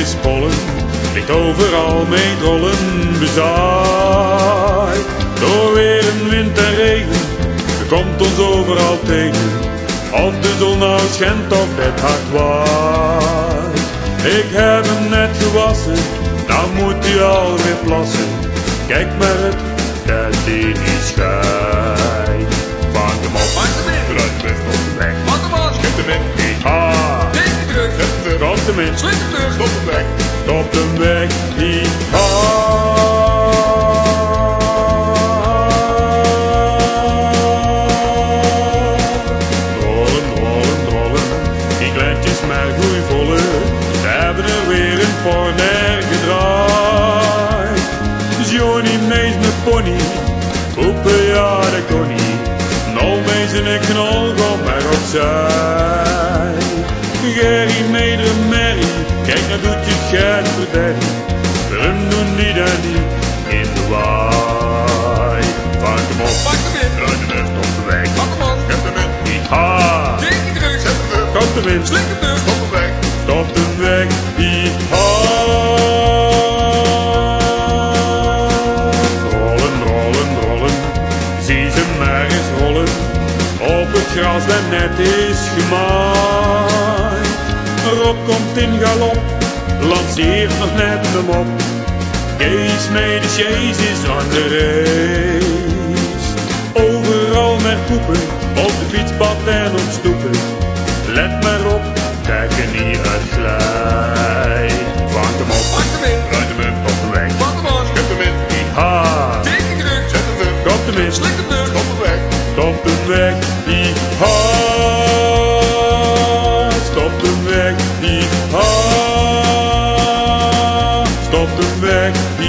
pollen, ligt overal met rollen bezaaid. Door weer en wind en regen, er komt ons overal tegen. Of de zon nou schijnt of het hard waait. Ik heb hem net gewassen, nou moet hij alweer plassen. Kijk maar het, dat hij niet schijnt. Vang hem op, ruim weg op de weg. Schep hem in, niet hard. Stop hem in, stop hem weg. Stop hem weg, niet hard. Rollen, rollen, rollen, die kleintjes maar groeivolle. Ze hebben er weer een forner gedraaid. Johnny mees mijn pony, roepen ja dat kon niet. Nou mees en een knol, kom maar opzij. Gerry mede merrie, kijk nou doet je geit verderrie. Willem doen niet en niet in de waai. Vang hem op, ruim hem weg, stop hem weg. Schep hem in, niet hard. Stop hem in, stop hem weg. Stop hem weg, niet hard. Rollen, rollen, rollen, zie ze maar eens rollen. Op het gras dat net is gemaaid. Rob komt in galop, lanceert nog net de mop. Kees mee de chase is aan de race. Overal met poepen, op de fietspad en op stoepen. Let maar op, dat je niet uitglijdt. Vang hem op, ruim hem in, stop hem weg. Schep hem in, niet hard. Zet hem weg, kop hem in, stop hem weg. Stop hem weg, niet hard. Stop hem weg, niet hard. Stop hem weg, niet